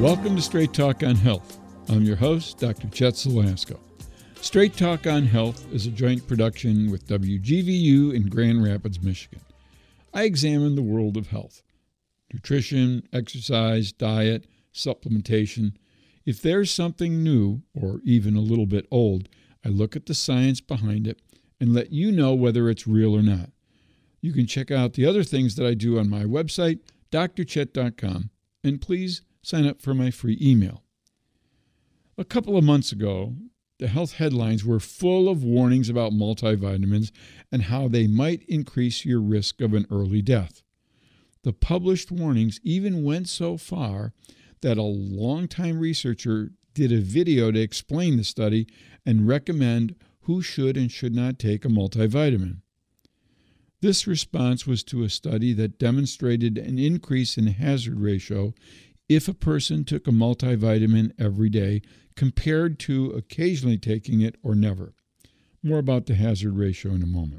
Welcome to Straight Talk on Health. I'm your host, Dr. Chet Salasco. Straight Talk on Health is a joint production with WGVU in Grand Rapids, Michigan. I examine the world of health, nutrition, exercise, diet, supplementation. If there's something new or even a little bit old, I look at the science behind it and let you know whether it's real or not. You can check out the other things that I do on my website, drchet.com, and please sign up for my free email. A couple of months ago, the health headlines were full of warnings about multivitamins and how they might increase your risk of an early death. The published warnings even went so far that a longtime researcher did a video to explain the study and recommend who should and should not take a multivitamin. This response was to a study that demonstrated an increase in hazard ratio if a person took a multivitamin every day compared to occasionally taking it or never. More about the hazard ratio in a moment.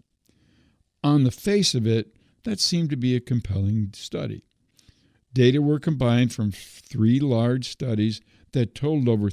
On the face of it, that seemed to be a compelling study. Data were combined from 3 large studies that totaled over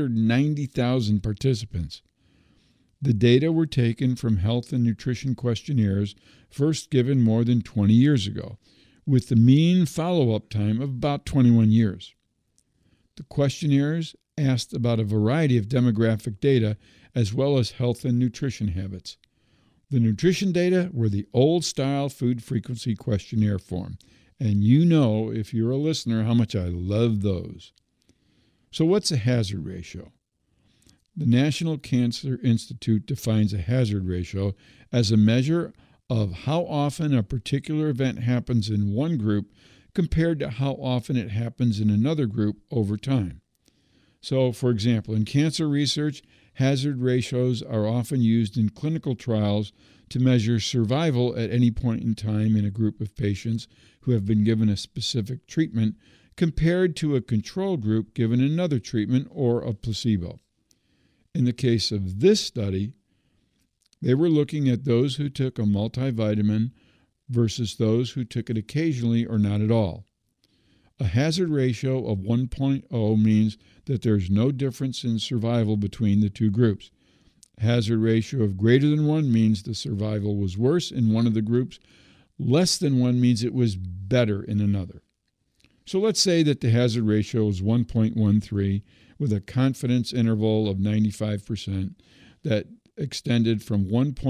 390,000 participants. The data were taken from health and nutrition questionnaires first given more than 20 years ago, with the mean follow-up time of about 21 years. The questionnaires asked about a variety of demographic data as well as health and nutrition habits. The nutrition data were the old-style food frequency questionnaire form, and you know, if you're a listener, how much I love those. So what's a hazard ratio? The National Cancer Institute defines a hazard ratio as a measure of how often a particular event happens in one group compared to how often it happens in another group over time. So, for example, in cancer research, hazard ratios are often used in clinical trials to measure survival at any point in time in a group of patients who have been given a specific treatment compared to a control group given another treatment or a placebo. In the case of this study, they were looking at those who took a multivitamin versus those who took it occasionally or not at all. A hazard ratio of 1.0 means that there's no difference in survival between the two groups. A hazard ratio of greater than 1 means the survival was worse in one of the groups. Less than 1 means it was better in another. So let's say that the hazard ratio is 1.13 with a confidence interval of 95% that extended from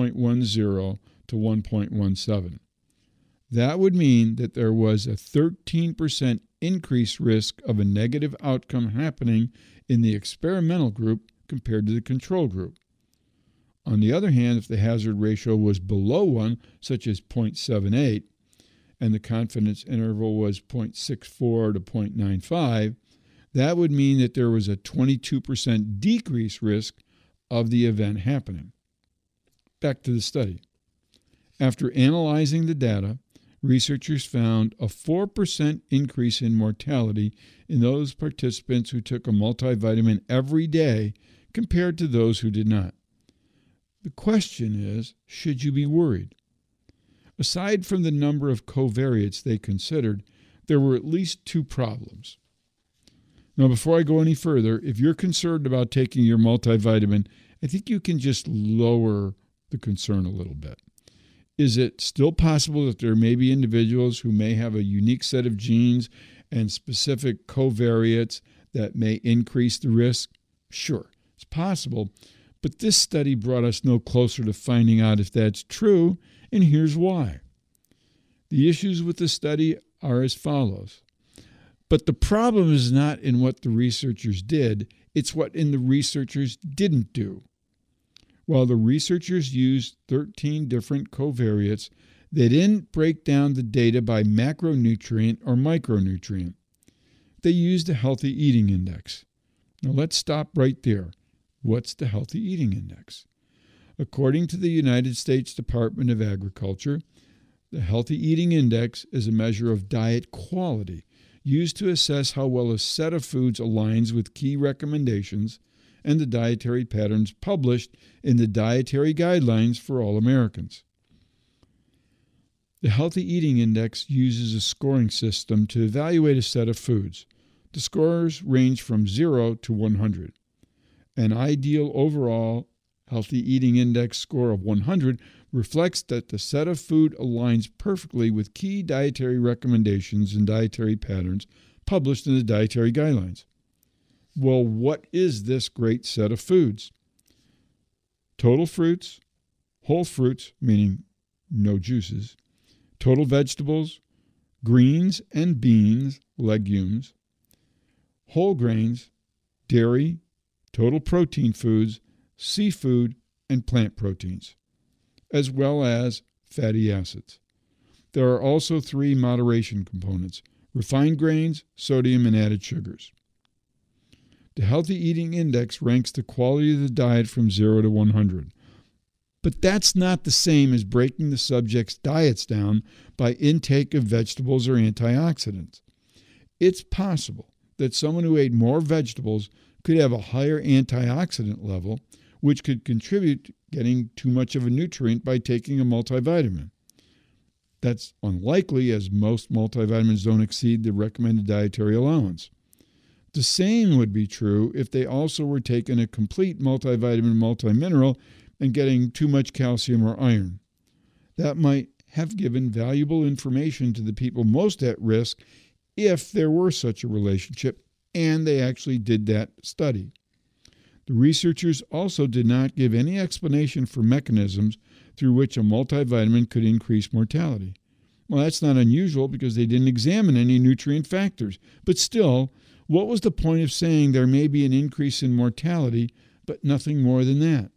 1.10 to 1.17. That would mean that there was a 13% increased risk of a negative outcome happening in the experimental group compared to the control group. On the other hand, if the hazard ratio was below 1, such as 0.78, and the confidence interval was 0.64 to 0.95, that would mean that there was a 22% decreased risk of the event happening. Back to the study. After analyzing the data, researchers found a 4% increase in mortality in those participants who took a multivitamin every day compared to those who did not. The question is, should you be worried? Aside from the number of covariates they considered, there were at least 2 problems. Now, before I go any further, if you're concerned about taking your multivitamin, I think you can just lower the concern a little bit. Is it still possible that there may be individuals who may have a unique set of genes and specific covariates that may increase the risk? Sure, it's possible, but this study brought us no closer to finding out if that's true, and here's why. The issues with the study are as follows. But the problem is not in what the researchers did, it's what the researchers didn't do. While the researchers used 13 different covariates, they didn't break down the data by macronutrient or micronutrient. They used a healthy eating index. Now let's stop right there. What's the healthy eating index? According to the United States Department of Agriculture, the healthy eating index is a measure of diet quality used to assess how well a set of foods aligns with key recommendations and the dietary patterns published in the Dietary Guidelines for All Americans. The Healthy Eating Index uses a scoring system to evaluate a set of foods. The scores range from 0 to 100. An ideal overall healthy eating index score of 100 reflects that the set of food aligns perfectly with key dietary recommendations and dietary patterns published in the dietary guidelines. Well, what is this great set of foods? Total fruits, whole fruits, meaning no juices, total vegetables, greens and beans, legumes, whole grains, dairy, total protein foods, seafood, and plant proteins, as well as fatty acids. There are also 3 moderation components: refined grains, sodium, and added sugars. The Healthy Eating Index ranks the quality of the diet from 0 to 100. But that's not the same as breaking the subject's diets down by intake of vegetables or antioxidants. It's possible that someone who ate more vegetables could have a higher antioxidant level, which could contribute to getting too much of a nutrient by taking a multivitamin. That's unlikely, as most multivitamins don't exceed the recommended dietary allowance. The same would be true if they also were taking a complete multivitamin multimineral and getting too much calcium or iron. That might have given valuable information to the people most at risk if there were such a relationship, and they actually did that study. The researchers also did not give any explanation for mechanisms through which a multivitamin could increase mortality. Well, that's not unusual because they didn't examine any nutrient factors. But still, what was the point of saying there may be an increase in mortality, but nothing more than that?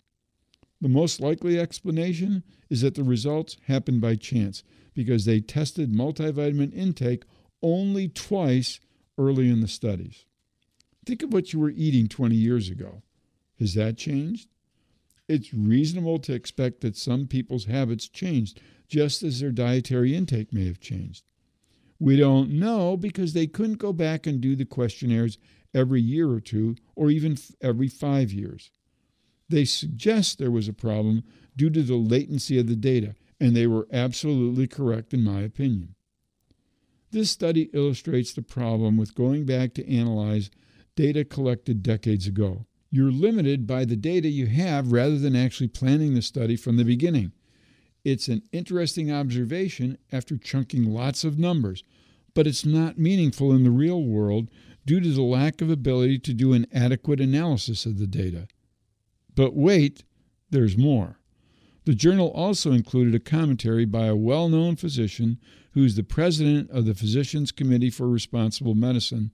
The most likely explanation is that the results happened by chance because they tested multivitamin intake only twice early in the studies. Think of what you were eating 20 years ago. Has that changed? It's reasonable to expect that some people's habits changed, just as their dietary intake may have changed. We don't know because they couldn't go back and do the questionnaires every year or two, or even every 5 years. They suggest there was a problem due to the latency of the data, and they were absolutely correct in my opinion. This study illustrates the problem with going back to analyze data collected decades ago. You're limited by the data you have rather than actually planning the study from the beginning. It's an interesting observation after chunking lots of numbers, but it's not meaningful in the real world due to the lack of ability to do an adequate analysis of the data. But wait, there's more. The journal also included a commentary by a well-known physician who's the president of the Physicians Committee for Responsible Medicine,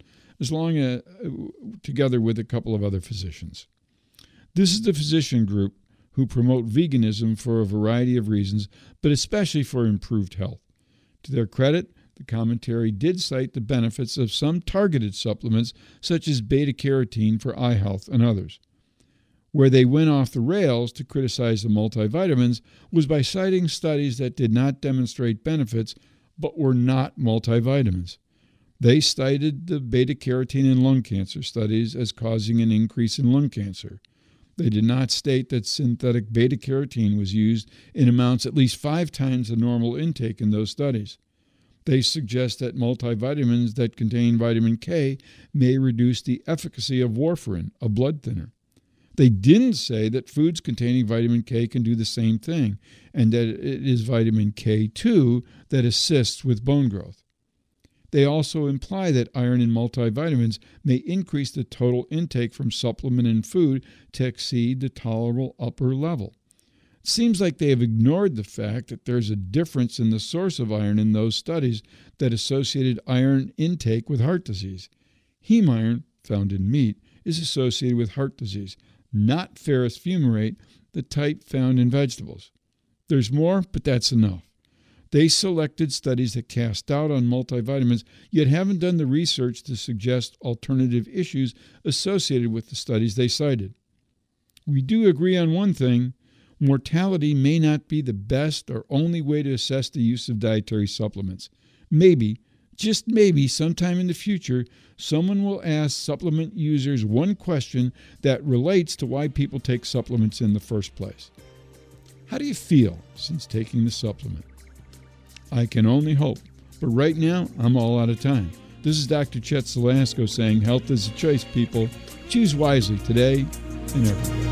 together with a couple of other physicians. This is the physician group who promote veganism for a variety of reasons, but especially for improved health. To their credit, the commentary did cite the benefits of some targeted supplements such as beta-carotene for eye health and others. Where they went off the rails to criticize the multivitamins was by citing studies that did not demonstrate benefits but were not multivitamins. They cited the beta-carotene in lung cancer studies as causing an increase in lung cancer. They did not state that synthetic beta-carotene was used in amounts at least 5 times the normal intake in those studies. They suggest that multivitamins that contain vitamin K may reduce the efficacy of warfarin, a blood thinner. They didn't say that foods containing vitamin K can do the same thing, and that it is vitamin K2 that assists with bone growth. They also imply that iron in multivitamins may increase the total intake from supplement and food to exceed the tolerable upper level. It seems like they have ignored the fact that there's a difference in the source of iron in those studies that associated iron intake with heart disease. Heme iron, found in meat, is associated with heart disease, not ferrous fumarate, the type found in vegetables. There's more, but that's enough. They selected studies that cast doubt on multivitamins, yet haven't done the research to suggest alternative issues associated with the studies they cited. We do agree on one thing: mortality may not be the best or only way to assess the use of dietary supplements. Maybe, just maybe, sometime in the future, someone will ask supplement users one question that relates to why people take supplements in the first place. How do you feel since taking the supplement? I can only hope, but right now I'm all out of time. This is Dr. Chet Salasco saying health is a choice, people. Choose wisely today and every day.